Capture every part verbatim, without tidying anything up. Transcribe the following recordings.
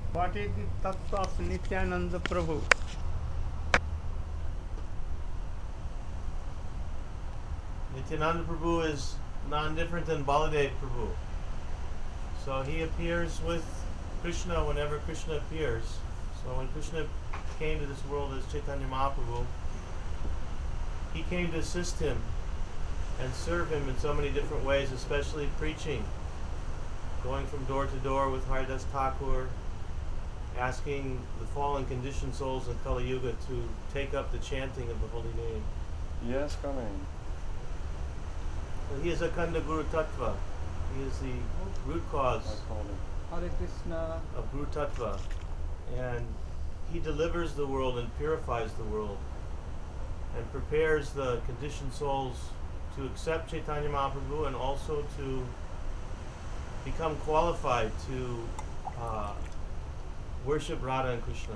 What is the tattva of Nityananda Prabhu? Nityananda Prabhu is non-different than Baladev Prabhu. So he appears with Krishna whenever Krishna appears. So when Krishna came to this world as Chaitanya Mahaprabhu, he came to assist him and serve him in so many different ways, especially preaching, going from door to door with Haridas Thakur, asking the fallen conditioned souls in Kali Yuga to take up the chanting of the holy name. Yes, coming. So he is Akhanda Guru Tattva. He is the root cause Hare Krishna of Guru Tattva. And he delivers the world and purifies the world and prepares the conditioned souls to accept Chaitanya Mahaprabhu and also to become qualified to uh, worship Radha and Krishna.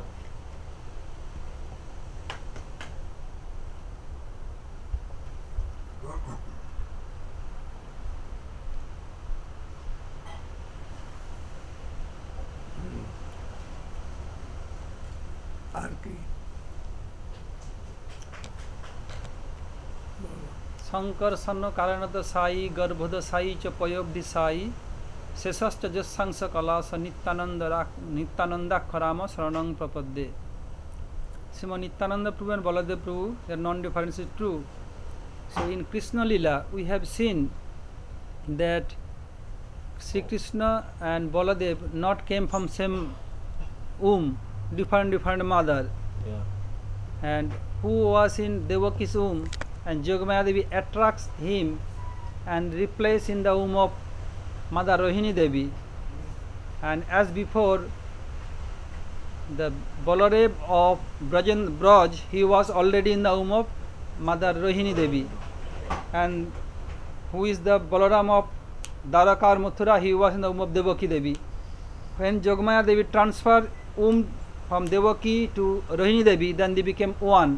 Shankar सन्न कारणद साई गर्भद साई च पयोब्धि साई शेषश्च जस्सांस कलास नित्यानंद नित्यानंदाक्षराम शरणं प्रपद्ये. Srimad Nityananda Prabhu and Baladev Prabhu, their non-difference is true. So in Krishna Lila we have seen that Sri Krishna and Baladev not came from same womb, different different mother. Yeah. And who was in Devaki's womb, and Jogamaya Devi attracts him and replaces in the womb of Mother Rohini Devi. And as before, the Baladev of Brajan Braj, he was already in the womb of Mother Rohini Devi. And who is the Balaram of Dwaraka or Mathura, he was in the womb of Devaki Devi. When Jogamaya Devi transferred womb from Devaki to Rohini Devi, then they became one.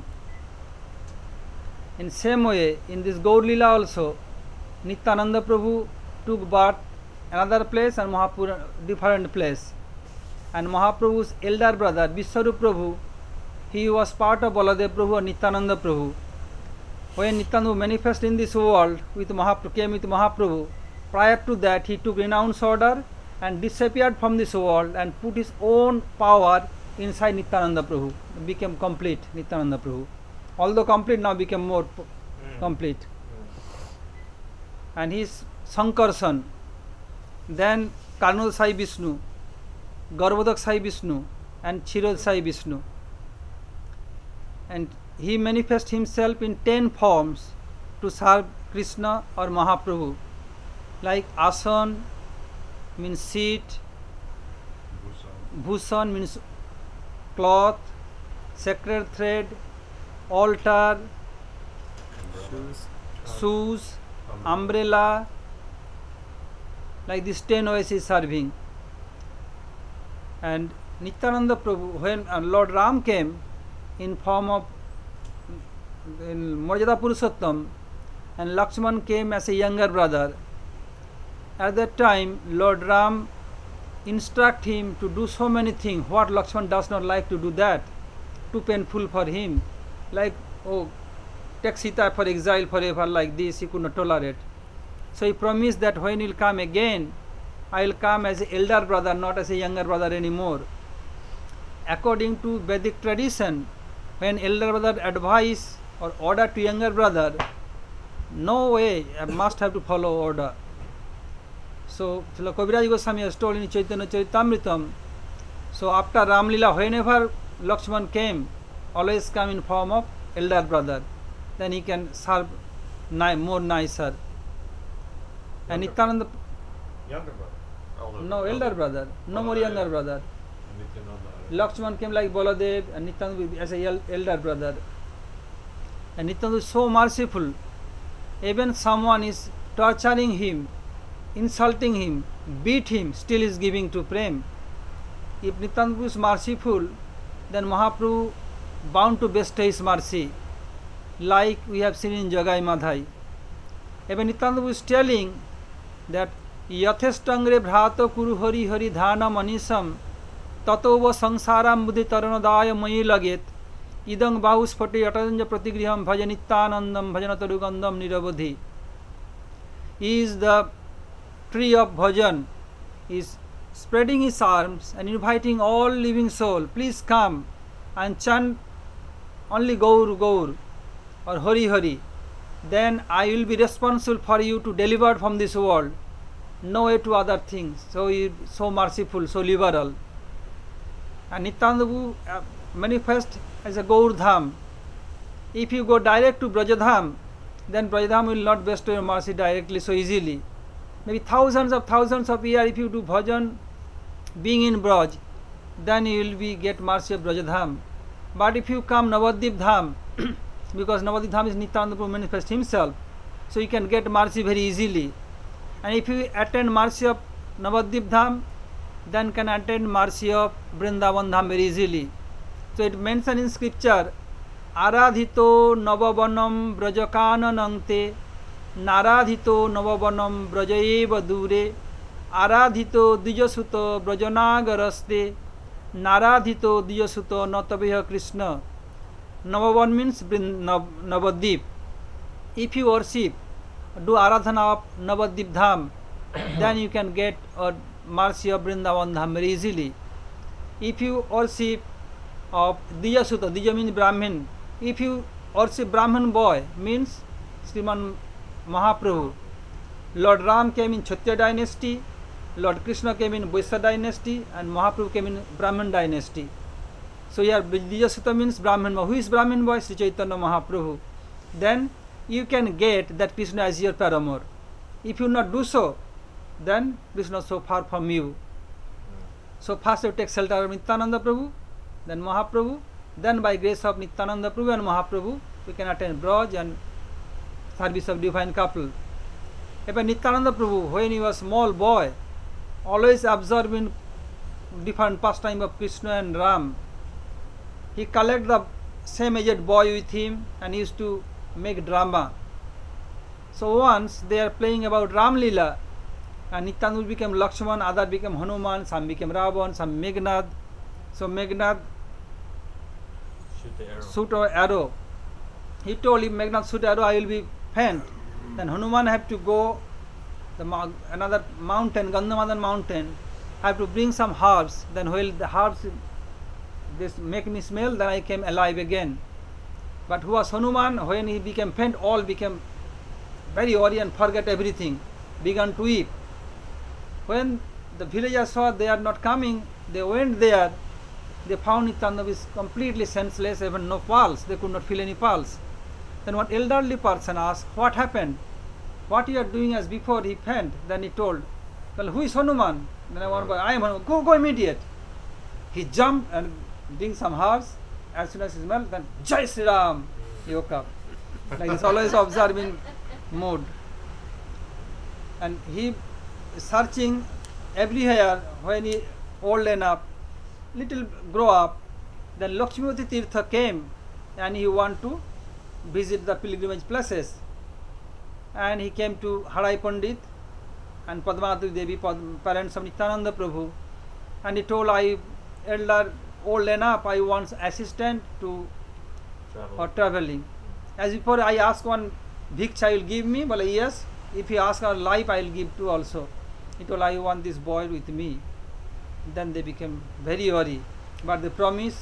In same way, in this Gaur Lila also, Nityananda Prabhu took birth another place and Mahaprabhu different place. And Mahaprabhu's elder brother, Vishwarup Prabhu, he was part of Baladev Prabhu and Nityananda Prabhu. When Nityananda manifested in this world with Mahaprabhu, came with Mahaprabhu, prior to that he took renounce order and disappeared from this world and put his own power inside Nityananda Prabhu, became complete Nityananda Prabhu. Although complete, now became more p- mm. complete. Mm. And he is Sankarsan. Then Karnal Sai Vishnu, Garbhodak Sai Vishnu, and Chirod Sai Vishnu. And he manifests himself in ten forms to serve Krishna or Mahaprabhu. Like Asan means seat, Bhushan means cloth, sacred thread, altar, shoes, shoes umbrella, like this ten ways is serving. And Nityananda Prabhu, when uh, Lord Ram came in form of in Marjada Purushottam, and Lakshman came as a younger brother, at that time Lord Ram instruct him to do so many things what Lakshman does not like to do, that too painful for him. Like, oh, take Sita for exile forever, like this, he could not tolerate. So he promised that when he will come again, I will come as an elder brother, not as a younger brother anymore. According to Vedic tradition, when elder brother advise or order to younger brother, no way, I must have to follow order. So Kaviraj Goswami has told in Chaitanya Charitamritam, so after Ramlila, whenever Lakshman came, always come in form of elder brother, then he can serve ni- more nicer. And Nityananda, Younger brother. Elder no elder brother, no more younger brother. Lakshman came like Baladev, and Nityananda as a el- elder brother. And Nityananda is so merciful. Even someone is torturing him, insulting him, beat him, still is giving to Prem. If Nityananda is merciful, then Mahaprabhu bound to bestow his mercy, like we have seen in Jagai Madhai. Even Nityananda is telling that Yathestangre bhrato kuru hari hari dhana manisam ततोव संसाराम बुद्धि तरणदाय मयि लगेत idang bahusphate ataranja pratigriham bhaja nityanandam bhajanatarugamdam niravadhi. He is the tree of bhajan, is spreading his arms and inviting all living soul, please come and chant only Gaur Gaur or Hari Hari. Then I will be responsible for you to deliver from this world. No way to other things. So he is so merciful, so liberal. And Nityananda Prabhu uh, manifest as a Gaur Dham. If you go direct to Brajadham, then Brajadham will not bestow your mercy directly so easily. Maybe thousands of thousands of years if you do bhajan being in Braj, then you will be get mercy of Brajadham. But if you come Navadvip Dham, because Navadvip Dham is Nityananda Prabhu manifest himself, so you can get mercy very easily. And if you attain mercy of Navadvip Dham, then can attain mercy of Vrindavan Dham very easily. So it mentioned in scripture, Aradhito Navavanam Brajakananante, Naradhito Navavanam Brajaeva Dure, Aradhito Dijasuto Brajanagaraste, Naradhito Dijasuto Natabeha Krishna. Navavan means Navadvip. If you worship, do Aradhana of Navadvip Dham, then you can get a mercy of Vrindavan Dham very easily. If you worship of Dijasuta, Dija means Brahmin. If you worship Brahman boy, means Sriman Mahaprabhu. Lord Ram came in Kshatriya dynasty, Lord Krishna came in Vaishya dynasty, and Mahaprabhu came in Brahman dynasty. So here Dijasuta means Brahman boy. Who is Brahman boy? Sri Chaitanya Mahaprabhu. Then you can get that Krishna as your paramour. If you not do so, then Krishna is so far from you. So first you take shelter of Nityananda Prabhu, then Mahaprabhu, then by grace of Nityananda Prabhu and Mahaprabhu, we can attain Braj and service of divine couple. Even Nityananda Prabhu, when he was small boy, always observing different pastime of Krishna and Ram. He collect the same aged boy with him and used to make drama. So once they are playing about Ram Leela, and Nityananda became Lakshman, other became Hanuman, some became Ravan, some Meghnad. So Meghnad shoot the arrow. shoot an arrow. He told him, Meghnad shoot arrow, I will be faint. Then Hanuman have to go the mo- another mountain, Gandhamadhan mountain, have to bring some herbs. Then while the herbs this make me smell, then I came alive again. But who was Hanuman? When he became faint, all became very worried and forget everything, began to weep. When the villagers saw they are not coming, they went there. They found Nityananda is completely senseless, even no pulse. They could not feel any pulse. Then one elderly person asked, what happened? What you are doing as before he faint? Then he told, well, who is Hanuman? Then I want to go, I am Hanuman. Go, go immediate. He jumped and bring some herbs. As soon as he smelled, then Jai Sri Ram. He woke up. Like he's always observing mood. And he searching everywhere when he old enough, little grow up. Then Lakshmivati Tirtha came and he want to visit the pilgrimage places. And he came to Harai Pandit and Padmavati Devi, parents of Nityananda Prabhu. And he told, I elder, old enough, I want assistant to Travel. for traveling. As before I ask one bhiksha, will give me? Well, yes. If he asks our life, I will give too also. He told, I want this boy with me. Then they became very worried. But they promise.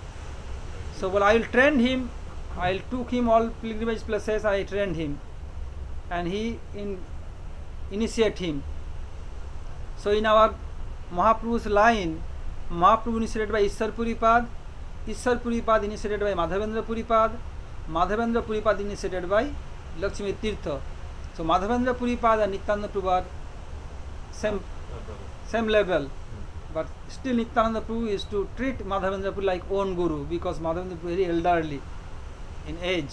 So, well, I will train him. I will took him all pilgrimage places. I trained him. And he in initiate him. So, in our Mahaprabhu's line, Mahaprabhu initiated by Ishar Puripad, Ishar Puripad initiated by Madhavendra Puripad, Madhavendra Puripad initiated by Lakshmi Tirtha. So Madhavendra Puripad and Nityananda Prabhu are same, No problem. same level. But still Nityananda Prabhu is to treat Madhavendra Prabhu like own guru, because Madhavendra Prabhu is very elderly in age.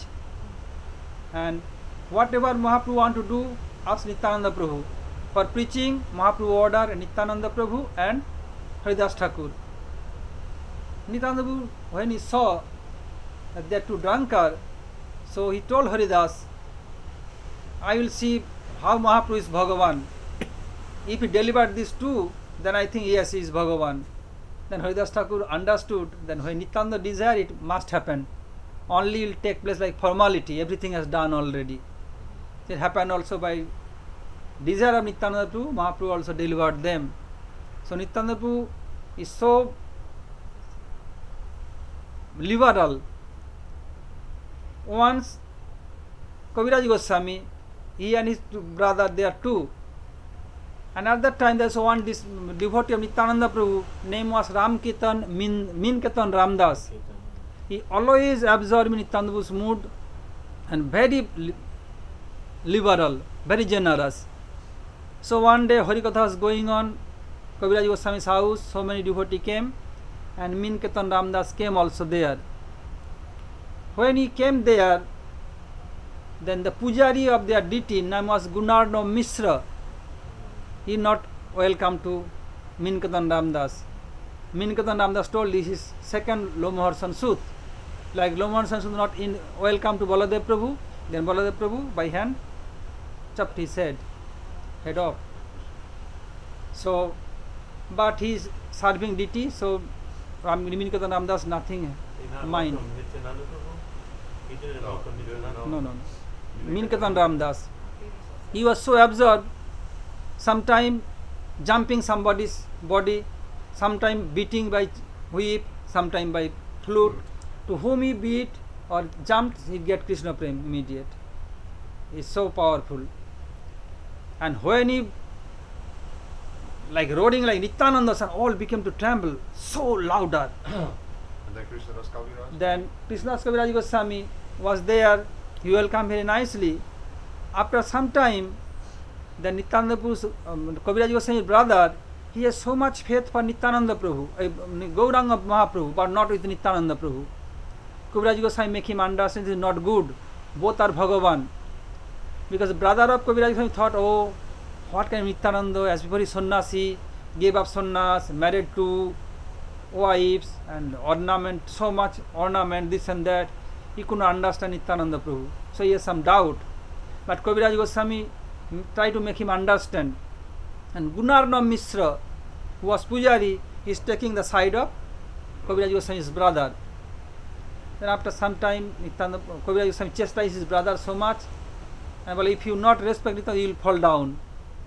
And whatever Mahaprabhu want to do, ask Nityananda Prabhu. For preaching, Mahaprabhu order Nityananda Prabhu and Haridas Thakur. Nityananda Prabhu, when he saw that they are two drunkards, so he told Haridas, I will see how Mahaprabhu is Bhagavan. If he delivered these two, then I think yes, he is Bhagavan. Then Haridas Thakur understood that when Nityananda desire, it must happen. Only will take place like formality, everything has done already. It happened also by desire of Nityananda Prabhu, Mahaprabhu also delivered them. So Nityananda Prabhu is so liberal. Once Kaviraj Goswami, he and his brother, they are two. And at that time there was one this devotee of Nityananda Prabhu, name was Ram Ketan Min, Min Ketan Ramdas. He always absorbed in Nityananda Prabhu's mood and very li- liberal, very generous. So one day Harikatha was going on, Kaviraj Goswami's house, so many devotees came, and Min Ketan Ramdas came also there. When he came there, then the pujari of their deity, name was Gunarno Mishra, he not welcome to Min Ketan Ramdas. Min Ketan Ramdas told this is second Lomoharshan Sut. Like Lomoharshan Sut not in welcome to Baladev Prabhu, then Baladev Prabhu by hand chopped his head, head off. So, but he is serving deity, so Ram, Min Ketan Ramdas nothing mind. He didn't No, welcome he didn't Nityananda. No, no, no. Min Ketan Ramdas. He was so absorbed, sometime jumping somebody's body, sometime beating by whip, sometime by flute. To whom he beat or jumped, he get Krishna Prem immediate. He is so powerful. And when he like roaring like Nityananda, and all became to tremble so louder. And then Krishna Das Kaviraj? Then Krishna Kaviraj Goswami was there. He welcomed very nicely. After some time, the Nityananda Prabhu's um, Kaviraj Goswami's brother, he has so much faith for Nityananda Prabhu, uh, Gauranga Mahaprabhu, but not with Nityananda Prabhu. Kaviraj Goswami make him understand this is not good. Both are Bhagavan. Because the brother of Kaviraj Goswami thought, oh, what kind of Nityananda, as before he sannyasi, gave up sannyas, married two wives and ornament, so much ornament, this and that. He could not understand Nityananda Prabhu. So he has some doubt. But Kaviraj Goswami tried to make him understand. And Gunarno Mishra, who was Pujari, is taking the side of Kaviraj Goswami's brother. Then after some time, Nityananda, Kaviraj Goswami chastised his brother so much, and well, if you not respect Nityananda, you will fall down.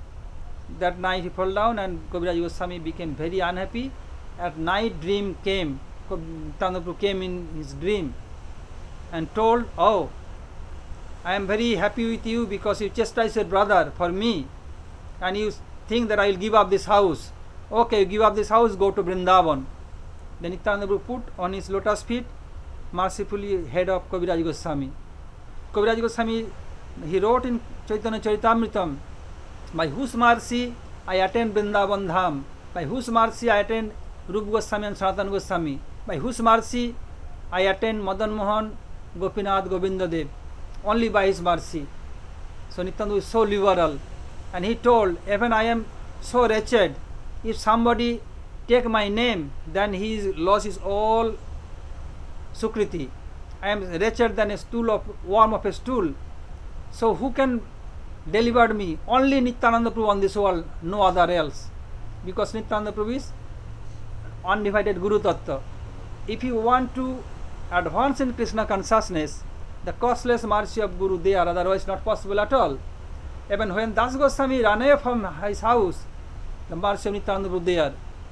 That night he fell down, and Kaviraj Goswami became very unhappy. At night dream came, Nityananda Prabhu came in his dream and told, oh, I am very happy with you because you chastised your brother for me, and you think that I will give up this house. Okay, you give up this house, go to Vrindavan. Then Nityananda Prabhu put on his lotus feet, mercifully head of Kaviraj Goswami. Kaviraj Goswami, he wrote in Chaitanya Charitamritam, by whose mercy I attend Vrindavan Dham, by whose mercy I attend Rupa Goswami and Sanatana Goswami, by whose mercy I attend Madan Mohan, Gopinath, Govinda Dev, only by his mercy. So Nityananda is so liberal, and he told, even I am so wretched, if somebody take my name, then he is loses all sukriti. I am wretched than a stool of worm of a stool. So who can deliver me? Only Nityananda Prabhu on this world, no other else. Because Nityananda Prabhu is undivided Guru Tattva. If you want to advance in Krishna consciousness, the costless mercy of Guru they are, otherwise not possible at all. Even when Das Goswami ran away from his house, the mercy of Nityananda Prabhu there.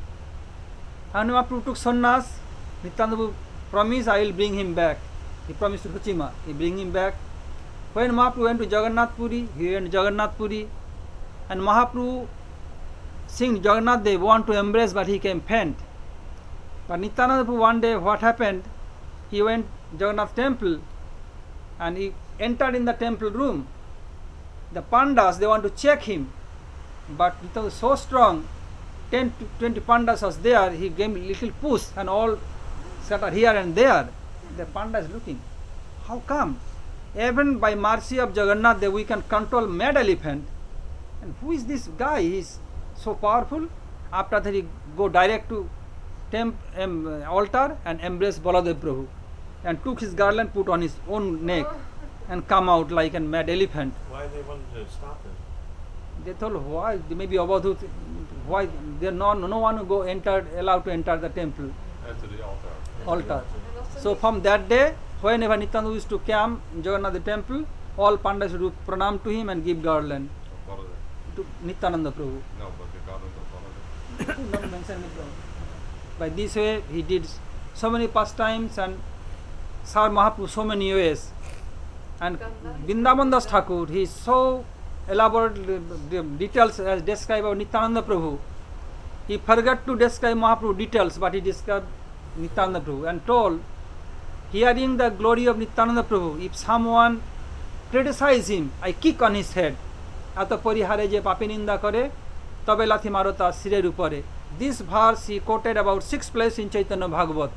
And Mahaprabhu took sannyas, Nityananda Prabhu promised, I will bring him back. He promised to Huchima, he bring him back. When Mahaprabhu went to Jagannath Puri, he went to Jagannath Puri, and Mahaprabhu seeing Jagannath Dev want to embrace, but he came faint. But Nityananda Prabhu one day, what happened? He went to Jagannath temple, and he entered in the temple room. The pandas, they want to check him, but Nityananda was so strong, ten to twenty pandas was there, he gave a little push, and all scattered here and there. The panda is looking, how come? Even by mercy of Jagannath Dev, we can control mad elephant. And who is this guy? He is so powerful. After that, he go direct to temp, um, altar and embrace Baladev Prabhu, and took his garland, put on his own neck, and come out like a mad elephant. Why they wanted to stop him? They told why maybe Avadhut, why they are not no one go enter allowed to enter the temple Enter the altar. altar. So from that day, whenever Nityananda used to come in Jagannath temple, all Pandas would pranam to him and give garland Baladev. to Nityananda Prabhu. No, but the garland of Baladev. Not mention Nityananda. By this way, he did so many pastimes and served Mahaprabhu so many ways. And Vrindavan Das Thakur, he is so elaborate uh, details as described of Nityananda Prabhu. He forgot to describe Mahaprabhu details, but he described Nityananda Prabhu and told, hearing the glory of Nityananda Prabhu, if someone criticize him, I kick on his head. Ato porihare je papi ninda kore, tobe lathi maro tar sirer upore. This verse he quoted about six places in Chaitanya Bhagavat.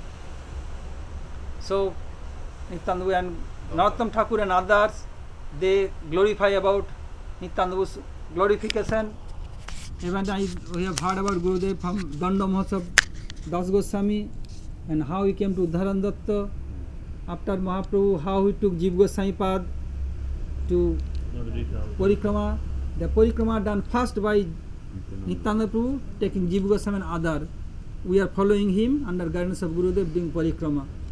So Nityananda and Narottam Thakur and others, they glorify about Nityananda's glorification. Even I, we have heard about Gurudev from Danda Mahotsav, Das Goswami, and how he came to Udharan Datta after Mahaprabhu, how he took Jiva Goswami Pad to Parikrama. The Parikrama done first by Nityananda Prabhu, taking Jiva Goswami and other. We are following him under guidance of Gurudev doing Parikrama.